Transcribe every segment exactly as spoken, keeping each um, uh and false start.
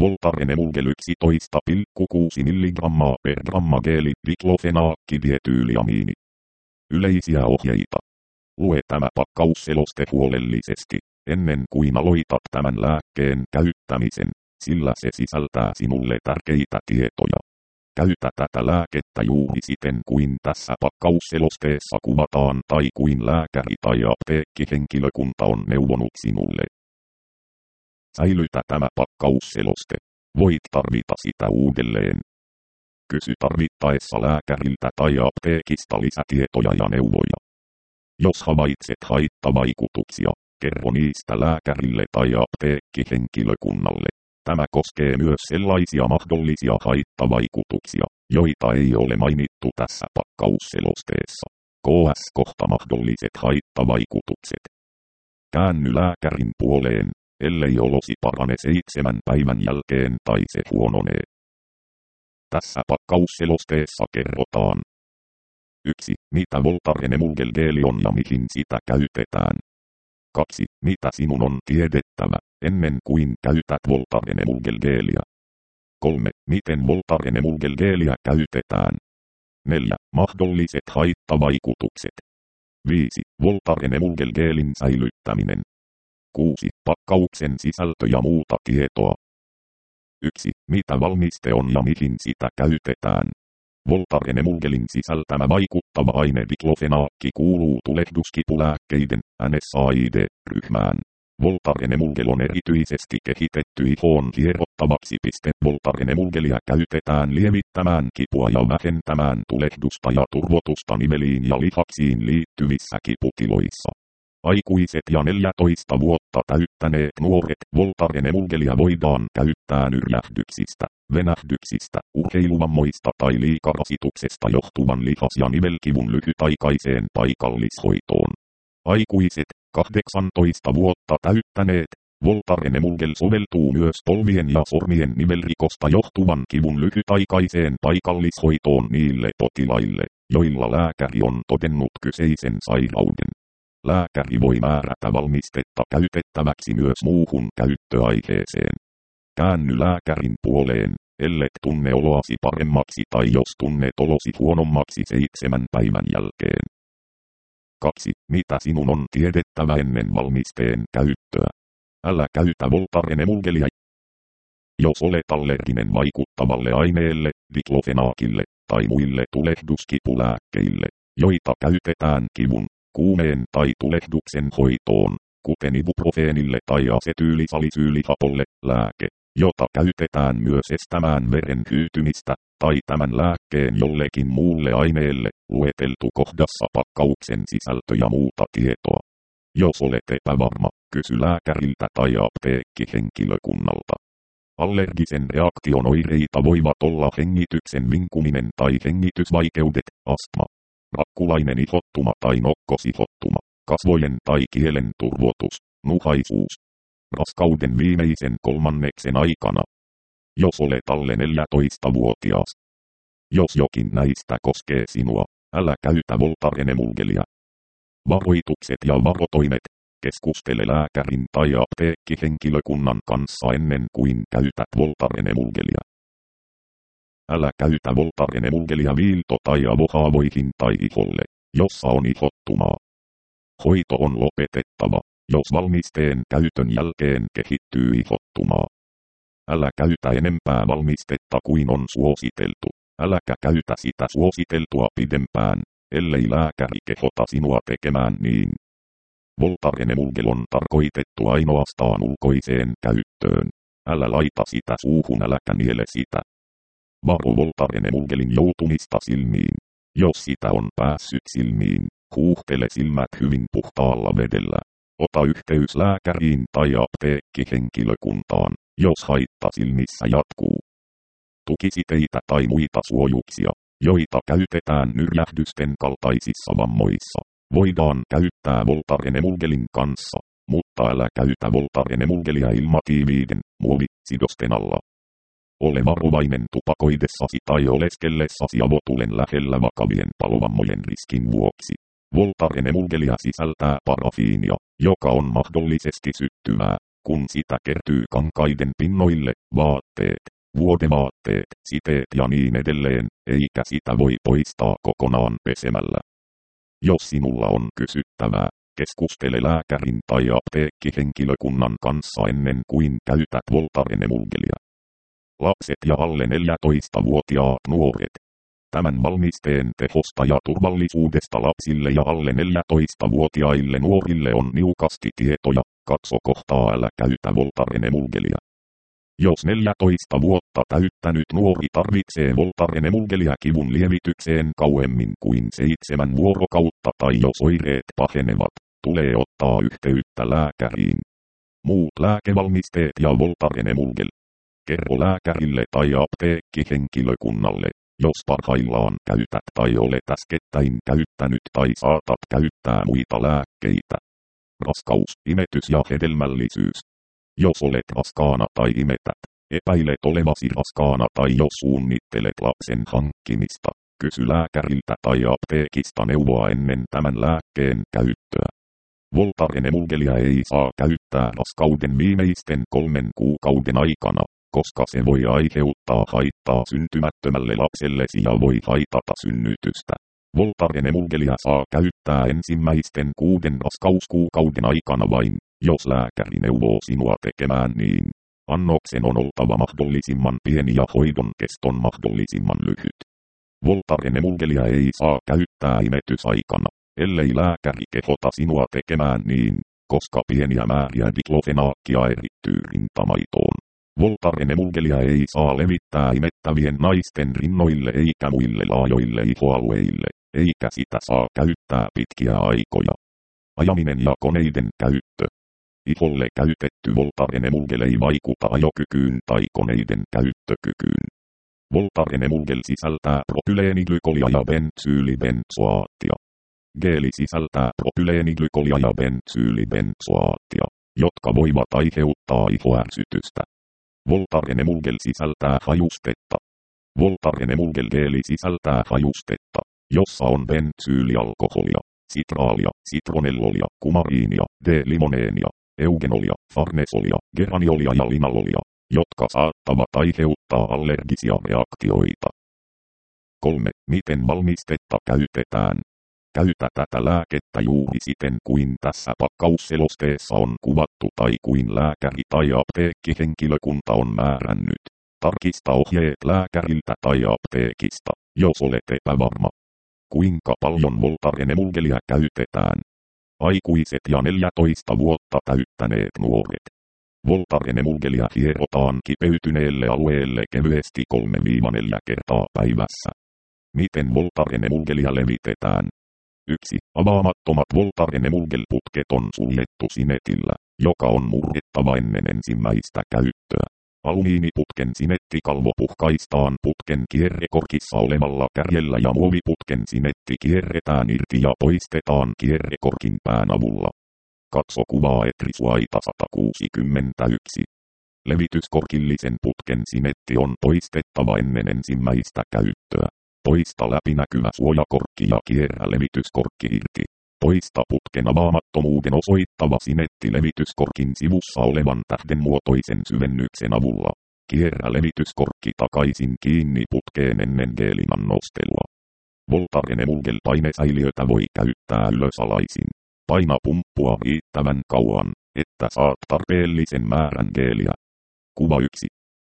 Voltaren emulgel yksitoista pilkku kuusi milligrammaa per gramma geeli diklofenaakkidietyyliamiini. Yleisiä ohjeita. Lue tämä pakkausseloste huolellisesti, ennen kuin aloitat tämän lääkkeen käyttämisen, sillä se sisältää sinulle tärkeitä tietoja. Käytä tätä lääkettä juuri siten kuin tässä pakkausselosteessa kuvataan tai kuin lääkäri tai apteekkihenkilökunta on neuvonut sinulle. Säilytä tämä pakkausseloste. Voit tarvita sitä uudelleen. Kysy tarvittaessa lääkäriltä tai apteekista lisätietoja ja neuvoja. Jos havaitset haittavaikutuksia, kerro niistä lääkärille tai apteekkihenkilökunnalle. Tämä koskee myös sellaisia mahdollisia haittavaikutuksia, joita ei ole mainittu tässä pakkausselosteessa. Ks kohta mahdolliset haittavaikutukset. Käänny lääkärin puoleen, ellei olosi parane seitsemän päivän jälkeen tai se huononee. Tässä pakkausselosteessa kerrotaan. yksi. Mitä Voltaren emulgel geeli on ja mihin sitä käytetään. kaksi. Mitä sinun on tiedettävä, ennen kuin käytät Voltaren emulgel geeliä. kolme. Miten Voltaren emulgel geeliä käytetään. neljä. Mahdolliset haittavaikutukset. viisi. Voltaren emulgel geelin säilyttäminen. kuusi. Pakkauksen sisältö ja muuta tietoa. yksi. Mitä valmiste on ja mihin sitä käytetään. Voltaren emulgelin sisältämä vaikuttava aine diklofenaakki kuuluu tulehduskipulääkkeiden N S A I D-ryhmään. Voltaren emulgel on erityisesti kehitetty ihoon hierottavaksi. Voltaren emulgelia käytetään lievittämään kipua ja vähentämään tulehdusta ja turvotusta nimeliin ja lihaksiin liittyvissä kiputiloissa. Aikuiset ja neljätoista vuotta täyttäneet nuoret Voltaren emulgelia voidaan käyttää nyrjähdyksistä, venähdyksistä, urheiluvammoista tai liikarasituksesta johtuvan lihas- ja nivelkivun lyhytaikaiseen paikallishoitoon. Aikuiset, kahdeksantoista vuotta täyttäneet, Voltaren emulgel soveltuu myös polvien ja sormien nivelrikosta johtuvan kivun lyhytaikaiseen paikallishoitoon niille potilaille, joilla lääkäri on todennut kyseisen sairauden. Lääkäri voi määrätä valmistetta käytettäväksi myös muuhun käyttöaiheeseen. Käänny lääkärin puoleen, ellet tunne oloasi paremmaksi tai jos tunnet olosi huonommaksi seitsemän päivän jälkeen. kaksi. Mitä sinun on tiedettävä ennen valmisteen käyttöä? Älä käytä Voltaren emulgelia. Jos olet allerginen vaikuttavalle aineelle, diklofenaakille tai muille tulehduskipulääkkeille, joita käytetään kivun, kuumeen tai tulehduksen hoitoon, kuten ibuprofeenille tai asetyylisalisylihapolle, lääke, jota käytetään myös estämään veren hyytymistä, tai tämän lääkkeen jollekin muulle aineelle, lueteltu kohdassa pakkauksen sisältö ja muuta tietoa. Jos olet epävarma, kysy lääkäriltä tai apteekkihenkilökunnalta. Allergisen reaktion oireita voivat olla hengityksen vinkuminen tai hengitysvaikeudet, astma, rakkulainen ihottuma tai nokkosihottuma, kasvojen tai kielen turvotus, nuhaisuus. Raskauden viimeisen kolmanneksen aikana. Jos olet alle neljätoistavuotias. Jos jokin näistä koskee sinua, älä käytä Voltaren emulgelia. Varoitukset ja varotoimet. Keskustele lääkärin tai apteekkihenkilökunnan kanssa ennen kuin käytät Voltaren emulgelia. Älä käytä Voltaren emulgelia viilto- tai avohaavoihin tai iholle, jossa on ihottumaa. Hoito on lopetettava, jos valmisteen käytön jälkeen kehittyy ihottumaa. Älä käytä enempää valmistetta kuin on suositeltu. Äläkä käytä sitä suositeltua pidempään, ellei lääkäri kehota sinua tekemään niin. Voltaren emulgel on tarkoitettu ainoastaan ulkoiseen käyttöön. Älä laita sitä suuhun, äläkä niele sitä. Varo Voltaren emulgelin joutumista silmiin. Jos sitä on päässyt silmiin, huuhtele silmät hyvin puhtaalla vedellä. Ota yhteys lääkäriin tai apteekkihenkilökuntaan, jos haitta silmissä jatkuu. Tukisiteitä tai muita suojuksia, joita käytetään nyrjähdysten kaltaisissa vammoissa, voidaan käyttää Voltaren emulgelin kanssa, mutta älä käytä Voltaren emulgelia ilmatiiviiden, muovisidosten alla. Ole varovainen tupakoidessasi tai oleskellessasi avotulen lähellä vakavien palovammojen riskin vuoksi. Voltaren emulgelia sisältää parafiinia, joka on mahdollisesti syttyvää. kun sitä kertyy kankaiden pinnoille, vaatteet, vuodevaatteet, siteet ja niin edelleen, eikä sitä voi poistaa kokonaan pesemällä. Jos sinulla on kysyttävää, keskustele lääkärin tai apteekkihenkilökunnan kanssa ennen kuin käytät Voltaren-emulgelia. Lapset ja alle neljätoistavuotiaat nuoret. Tämän valmisteen tehosta ja turvallisuudesta lapsille ja alle neljätoistavuotiaille nuorille on niukasti tietoja, katso kohtaa älä käytä Voltaren-emulgelia. Jos neljätoista vuotta täyttänyt nuori tarvitsee Voltaren-emulgelia kivun lievitykseen kauemmin kuin seitsemän vuorokautta tai jos oireet pahenevat, tulee ottaa yhteyttä lääkäriin. Muut lääkevalmisteet ja Voltaren-emulgel. Kerro lääkärille tai apteekkihenkilökunnalle, jos parhaillaan käytät tai olet äskettäin käyttänyt tai saatat käyttää muita lääkkeitä. Raskaus, imetys ja hedelmällisyys. Jos olet raskaana tai imetät, epäilet olevasi raskaana tai jos suunnittelet lapsen hankkimista, kysy lääkäriltä tai apteekista neuvoa ennen tämän lääkkeen käyttöä. Voltaren-emulgelia ei saa käyttää raskauden viimeisten kolmen kuukauden aikana, koska se voi aiheuttaa haittaa syntymättömälle lapsellesi ja voi haitata synnytystä. Voltaren-emulgelia saa käyttää ensimmäisten kuuden raskauskuukauden aikana vain, jos lääkäri neuvoo sinua tekemään niin. Annoksen on oltava mahdollisimman pieni ja hoidon keston mahdollisimman lyhyt. Voltaren-emulgelia ei saa käyttää imetysaikana, ellei lääkäri kehota sinua tekemään niin, koska pieniä määriä diklofenaakkia erittyy rintamaitoon. Voltaren-emulgelia ei saa levittää imettävien naisten rinnoille eikä muille laajoille ihoalueille, eikä sitä saa käyttää pitkiä aikoja. Ajaminen ja koneiden käyttö. Iholle käytetty Voltaren-emulgel ei vaikuta ajokykyyn tai koneiden käyttökykyyn. Voltaren-emulgel sisältää propyleeniglykolia ja bentsyylibenzoaattia. Geeli sisältää propyleeniglykolia ja bentsyylibenzoaattia, jotka voivat aiheuttaa ihoärsytystä. Voltaren-emulgel sisältää hajustetta. Voltaren-emulgel geeli sisältää hajustetta, jossa on bentsyylialkoholia, sitraalia, citronellolia, kumariinia, D-limoneenia, eugenolia, farnesolia, geraniolia ja linalolia, jotka saattavat aiheuttaa allergisia reaktioita. kolme. Miten valmistetta käytetään? Käytä tätä lääkettä juuri siten kuin tässä pakkausselosteessa on kuvattu tai kuin lääkäri tai apteekkihenkilökunta on määrännyt. Tarkista ohjeet lääkäriltä tai apteekista, jos olet epävarma. Kuinka paljon Voltaren-emulgelia käytetään? Aikuiset ja neljätoista vuotta täyttäneet nuoret. Voltaren-emulgelia hierotaan kipeytyneelle alueelle kevyesti kolme neljä kertaa päivässä. Miten Voltaren-emulgelia levitetään? yksi. Avaamattomat Voltaren-emulgel-putket on suljettu sinetillä, joka on murrettava ennen ensimmäistä käyttöä. Alumiiniputken sinetti-kalvo puhkaistaan putken kierrekorkissa olevalla kärjellä ja muoviputken sinetti kierretään irti ja poistetaan kierrekorkin pään avulla. Katso kuvaa etrisuaita sata kuusikymmentäyksi. Levityskorkillisen putken sinetti on poistettava ennen ensimmäistä käyttöä. Poista läpinäkyvä suojakorkki ja kierrä levityskorkki irti. Poista putken avaamattomuuden osoittava sinetti levityskorkin sivussa olevan tähdenmuotoisen syvennyksen avulla. Kierrä levityskorkki takaisin kiinni putkeen ennen geelin annostelua. Voltaren-emulgel painesäiliötä voi käyttää ylösalaisin. Paina pumppua riittävän kauan, että saat tarpeellisen määrän geeliä. Kuva yksi.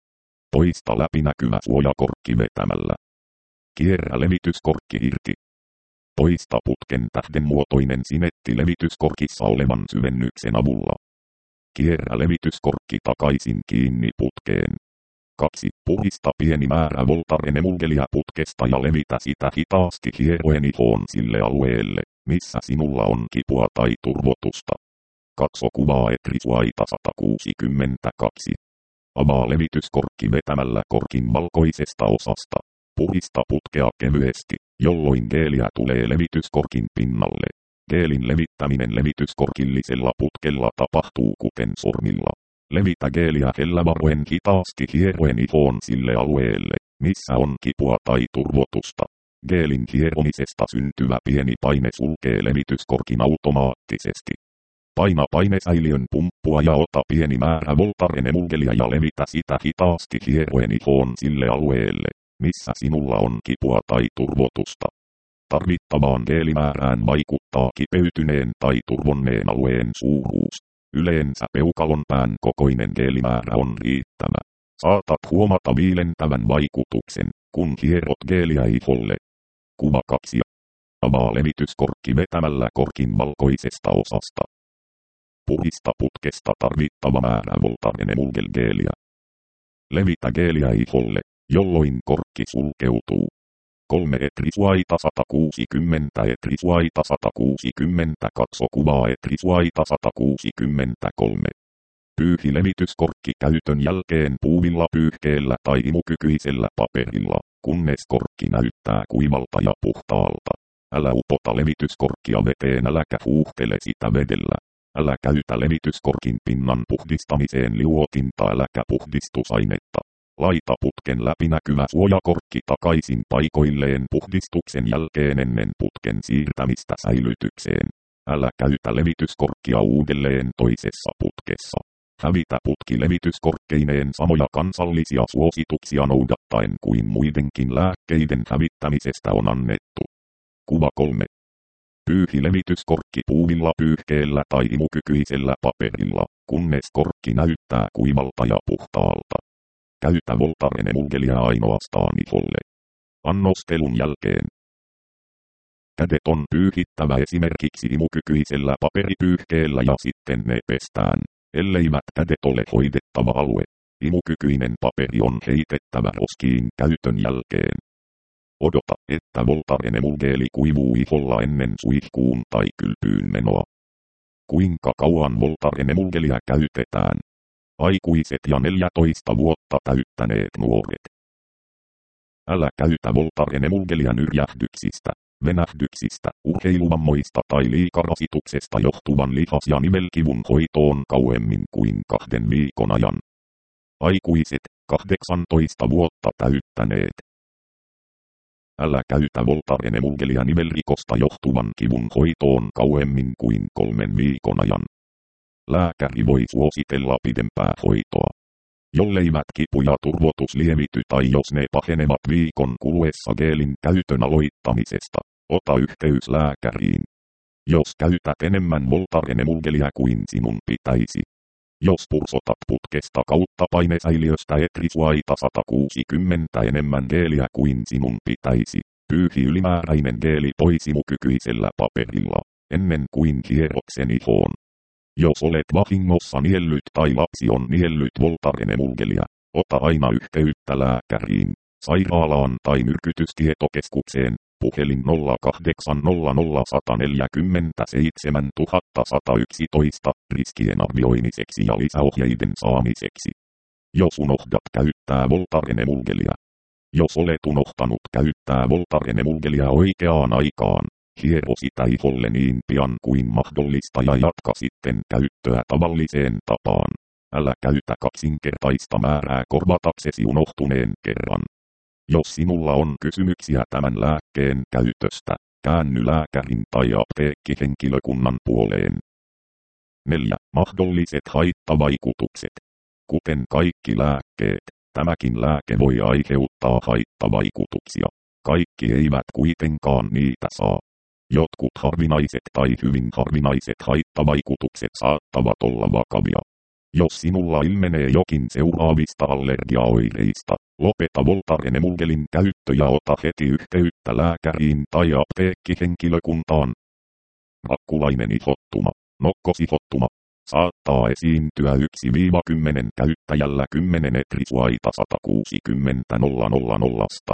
Poista läpinäkyvä suojakorkki vetämällä. Kierrä levityskorkki irti. Poista putken tähdenmuotoinen sinetti levityskorkissa olevan syvennyksen avulla. Kierrä levityskorkki takaisin kiinni putkeen. kaksi. Puhdista pieni määrä Voltaren-emulgelia putkesta ja levitä sitä hitaasti hieroen ihoon sille alueelle, missä sinulla on kipua tai turvotusta. Katso kuvaa etrisuaita sata kuusikymmentäkaksi. Avaa levityskorkki vetämällä korkin valkoisesta osasta. Puhdista putkea kevyesti, jolloin geeliä tulee levityskorkin pinnalle. Geelin levittäminen levityskorkillisella putkella tapahtuu kuten sormilla. Levitä geeliä hellävaroen hitaasti hieroen ihoon sille alueelle, missä on kipua tai turvotusta. Geelin hieromisesta syntyvä pieni paine sulkee levityskorkin automaattisesti. Paina painesäiliön pumppua ja ota pieni määrä Voltaren-emulgelia ja levitä sitä hitaasti hieroen ihoon sille alueelle, missä sinulla on kipua tai turvotusta. Tarvittavaan geelimäärään vaikuttaa kipeytyneen tai turvonneen alueen suuruus. Yleensä peukalonpään kokoinen geelimäärä on riittävä. Saatat huomata viilentävän vaikutuksen, kun hierot geeliä iholle. Kuva kaksi. Avaa levityskorkki vetämällä korkin valkoisesta osasta. Puhdista putkesta tarvittava määrä Voltaren-emulgel-geeliä. Levitä geeliä iholle, jolloin korkki sulkeutuu. kolme Etrisuaita sata kuusikymmentä Etrisuaita sata kuusikymmentä Katso kuvaa Etrisuaita sata kuusikymmentäkolme. Pyyhi levityskorkki käytön jälkeen puuvilla pyyhkeellä tai imukykyisellä paperilla, kunnes korkki näyttää kuivalta ja puhtaalta. Älä upota levityskorkkia veteen äläkä huuhtele sitä vedellä. Älä käytä levityskorkin pinnan puhdistamiseen liuotinta äläkä puhdistusainetta. Laita putken läpinäkyvä suojakorkki takaisin paikoilleen puhdistuksen jälkeen ennen putken siirtämistä säilytykseen. Älä käytä levityskorkkia uudelleen toisessa putkessa. Hävitä putki levityskorkkeineen samoja kansallisia suosituksia noudattaen kuin muidenkin lääkkeiden hävittämisestä on annettu. Kuva kolme. Pyyhi levityskorkki puuvilla pyyhkeellä tai imukykyisellä paperilla, kunnes korkki näyttää kuivalta ja puhtaalta. Käytä Voltaren-emulgelia ainoastaan iholle. Annostelun jälkeen. Kädet on pyyhittävä esimerkiksi imukykyisellä paperipyyhkeellä ja sitten ne pestään, elleivät kädet ole hoidettava alue. Imukykyinen paperi on heitettävä roskiin käytön jälkeen. Odota, että Voltaren-emulgeli kuivuu iholla ennen suihkuun tai kylpyyn menoa. Kuinka kauan Voltaren-emulgelia käytetään? Aikuiset ja neljätoista vuotta täyttäneet nuoret. Älä käytä Voltaren-emulgelia nyrjähdyksistä, venähdyksistä, urheiluvammoista tai liikarasituksesta johtuvan lihas- ja nivelkivun hoitoon kauemmin kuin kahden viikon ajan. Aikuiset, kahdeksantoista vuotta täyttäneet. Älä käytä Voltaren-emulgelia nivelrikosta johtuvan kivun hoitoon kauemmin kuin kolmen viikon ajan. Lääkäri voi suositella pidempää hoitoa. Jolleivät kipu ja turvotus lievity tai jos ne pahenevat viikon kuluessa geelin käytön aloittamisesta, ota yhteys lääkäriin. Jos käytät enemmän Voltaren-emulgelia kuin sinun pitäisi. Jos pursotat putkesta kautta painesäiliöstä Etrisuaita sata kuusikymmentä enemmän geeliä kuin sinun pitäisi, pyyhi ylimääräinen geeli pois imukykyisellä paperilla, ennen kuin hierot sen ihoon. Jos olet vahingossa niellyt tai lapsi on niellyt Voltaren-emulgelia, ota aina yhteyttä lääkäriin, sairaalaan tai myrkytystietokeskukseen, puhelin nolla kahdeksan nolla nolla yksi neljä seitsemän yksi yksi yksi riskien arvioimiseksi ja lisäohjeiden saamiseksi. Jos unohdat käyttää Voltaren-emulgelia. Jos olet unohtanut käyttää Voltaren-emulgelia oikeaan aikaan, hiero sitä iholle niin pian kuin mahdollista ja jatka sitten käyttöä tavalliseen tapaan. Älä käytä kaksinkertaista määrää korvataksesi unohtuneen kerran. Jos sinulla on kysymyksiä tämän lääkkeen käytöstä, käänny lääkärin tai apteekkihenkilökunnan puoleen. neljä. Mahdolliset haittavaikutukset. Kuten kaikki lääkkeet, tämäkin lääke voi aiheuttaa haittavaikutuksia. Kaikki eivät kuitenkaan niitä saa. Jotkut harvinaiset tai hyvin harvinaiset haittavaikutukset saattavat olla vakavia. Jos sinulla ilmenee jokin seuraavista allergiaoireista, lopeta Voltaren-emulgelin käyttö ja ota heti yhteyttä lääkäriin tai apteekkihenkilökuntaan. Rakkulainen ihottuma, nokkosihottuma. Saattaa esiintyä yksi kymmenen käyttäjällä kymmenen Etrisuaita sata kuusikymmentä nolla nolla nolla.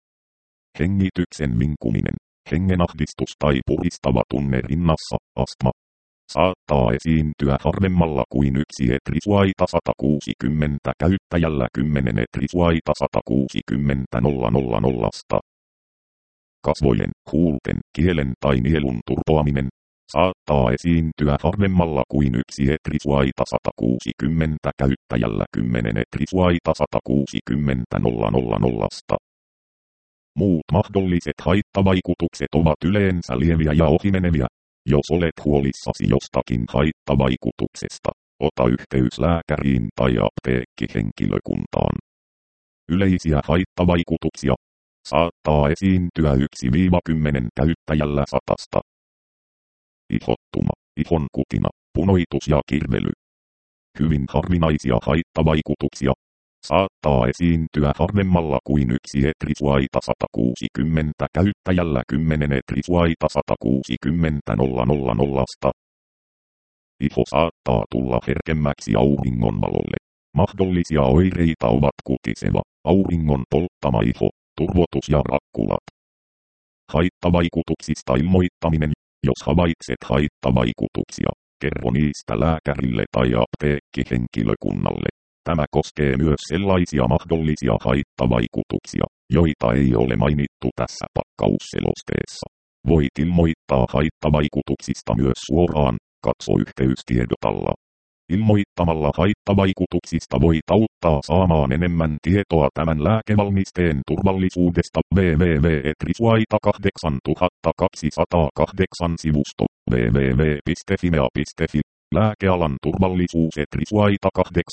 Hengityksen vinkuminen, hengenahdistus tai puhistava tunne rinnassa, astma. Saattaa esiintyä harvemmalla kuin yksi Etrisuaita sata kuusikymmentä käyttäjällä kymmenen Etrisuaita sata kuusikymmentä nolla nolla nolla. Kasvojen, huulten, kielen tai nielun turpoaminen. Saattaa esiintyä harvemmalla kuin yksi Etrisuaita sata kuusikymmentä käyttäjällä kymmenen Etrisuaita sata kuusikymmentä nolla nolla nolla. Muut mahdolliset haittavaikutukset ovat yleensä lieviä ja ohimeneviä. Jos olet huolissasi jostakin haittavaikutuksesta, ota yhteys lääkäriin tai apteekkihenkilökuntaan. Yleisiä haittavaikutuksia saattaa esiintyä yksi kymmenen käyttäjällä satasta. Ihottuma, ihon kutina, punoitus ja kirvely. Hyvin harvinaisia haittavaikutuksia saattaa esiintyä harvemmalla kuin yksi etrisuaita sata kuusikymmentä käyttäjällä kymmenen etrisuaita sata kuusikymmentä nolla. Iho saattaa tulla herkemmäksi auringonvalolle. Mahdollisia oireita ovat kutiseva, auringon polttama iho, turvotus ja rakkulat. Haittavaikutuksista ilmoittaminen. Jos havaitset haittavaikutuksia, kerro niistä lääkärille tai apteekkihenkilökunnalle. Tämä koskee myös sellaisia mahdollisia haittavaikutuksia, joita ei ole mainittu tässä pakkausselosteessa. Voit ilmoittaa haittavaikutuksista myös suoraan, katso yhteystiedot alla. Ilmoittamalla haittavaikutuksista voit auttaa saamaan enemmän tietoa tämän lääkevalmisteen turvallisuudesta. www piste etrisuaita kahdeksantuhattakaksisataakahdeksan sivusto www piste fimea piste fi Lääkealan turvallisuus Etrisuaita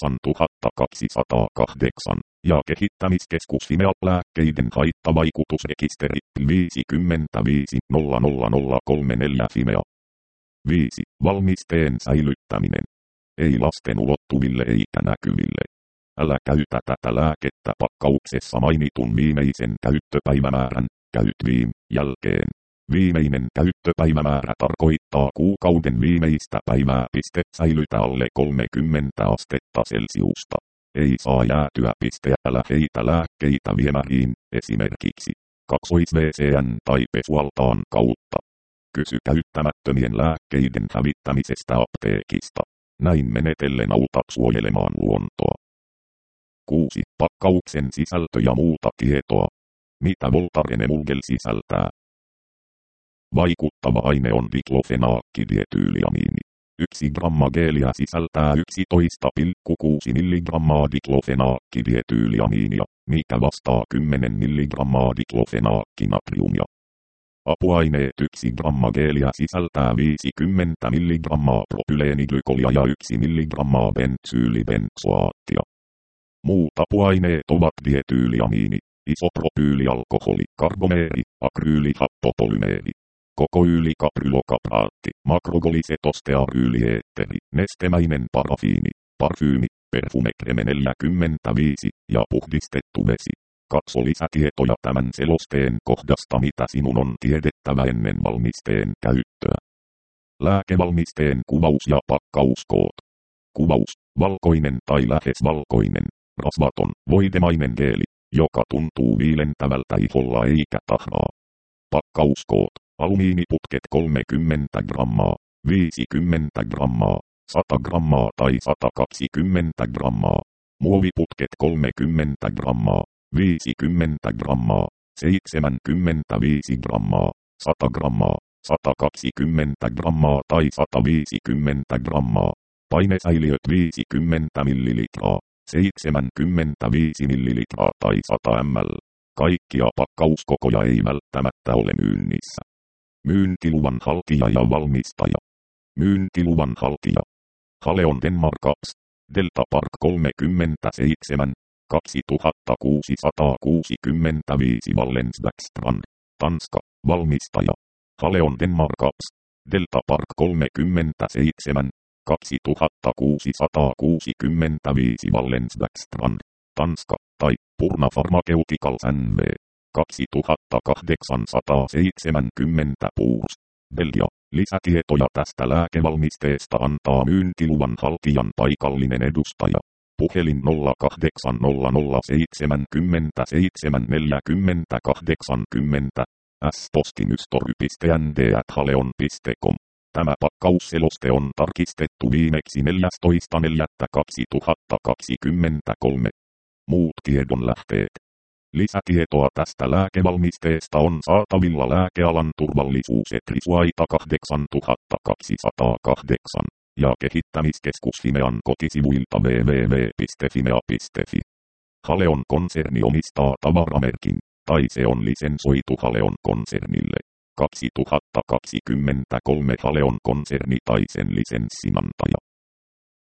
kahdeksantuhattakaksisataakahdeksan ja kehittämiskeskus Fimea lääkkeiden haittavaikutusrekisteri viisikymmentäviisi nolla nolla nolla kolmekymmentäneljä Fimea. viisi. Valmisteen säilyttäminen. Ei lasten ulottuville eikä näkyville. Älä käytä tätä lääkettä pakkauksessa mainitun viimeisen käyttöpäivämäärän, käytviim, jälkeen. Viimeinen käyttöpäivämäärä tarkoittaa kuukauden viimeistä päivää. Piste säilytä alle kolmekymmentä astetta Celsiusta. Ei saa jäätyä. Piste älä heitä lääkkeitä viemäriin, esimerkiksi kaksois-V C N tai pesualtaan kautta. Kysy käyttämättömien lääkkeiden hävittämisestä apteekista. Näin menetellen autat suojelemaan luontoa. kuusi. Pakkauksen sisältö ja muuta tietoa. Mitä Voltaren Emulgel sisältää? Vaikuttava aine on diklofenaakkidietyylamiini. Yksi gramma geeliä sisältää yksitoista pilkku kuusi milligrammaa diklofenaakkidietyylamiinia, mikä vastaa kymmenen milligrammaa diklofenaakkinatriumia. Apuaineet yksi gramma geeliä sisältää viisikymmentä milligrammaa propyleeniglykolia ja yksi milligrammaa bentsyylibenzoaattia. Muut apuaineet ovat dietyyliamiini, isopropyylialkoholi, karbomeeri, akryylihappopolymeri, kokoyylikaprylokapraatti, makroglisetostearyyliyeetteri, nestemäinen parafiini, parfyymi, perfumekreme neljäkymmentäviisi ja puhdistettu vesi. Katso lisätietoja tämän selosteen kohdasta, mitä sinun on tiedettävä ennen valmisteen käyttöä. Lääkevalmisteen kuvaus ja pakkauskoot. Kuvaus: valkoinen tai lähes valkoinen, rasvaton, voidemainen geeli, joka tuntuu viilentävältä iholla eikä tahraa. Pakkauskoot: alumiiniputket kolmekymmentä grammaa, viisikymmentä grammaa, sata grammaa tai sata kaksikymmentä grammaa. Muoviputket kolmekymmentä grammaa, viisikymmentä grammaa, seitsemänkymmentäviisi grammaa, sata grammaa, sata kaksikymmentä grammaa tai sata viisikymmentä grammaa. Painesäiliöt viisikymmentä millilitraa, seitsemänkymmentäviisi millilitraa tai sata millilitraa. Kaikkia pakkauskokoja ei välttämättä ole myynnissä. Myyntiluvan haltija ja valmistaja. Myyntiluvan haltija: Haleon Denmarkaps, Delta Park kolmekymmentäseitsemän, kaksituhattakuusisataakuusikymmentäviisi Wallensbäckstrand, Tanska. Valmistaja: Haleon Denmarkaps, Delta Park kolmekymmentäseitsemän, kaksituhattakuusisataakuusikymmentäviisi Wallensbäckstrand, Tanska, tai Purna Pharmaceuticals N V, kaksituhattakahdeksansataaseitsemänkymmentä Puurs, Belgia. Lisätietoja tästä lääkevalmisteesta antaa myyntiluvan haltijan paikallinen edustaja. Puhelin nolla kahdeksan nolla nolla seitsemänkymmentä seitsemän neljäkymmentä kahdeksankymmentä, s-postimystori piste n d at haleon piste com. Tämä pakkausseloste on tarkistettu viimeksi neljästoista neljättä kaksituhattakaksikymmentäkolme. Muut tiedonlähteet. Lisätietoa tästä lääkevalmisteesta on saatavilla Lääkealan turvallisuus Etrisuaita kahdeksantuhattakaksisataakahdeksan ja kehittämiskeskus Fimean kotisivuilta www piste fimea piste fi. Haleon konserni omistaa tavaramerkin, tai se on lisensoitu Haleon konsernille. kaksituhattakaksikymmentäkolme Haleon konserni tai sen lisenssinantaja.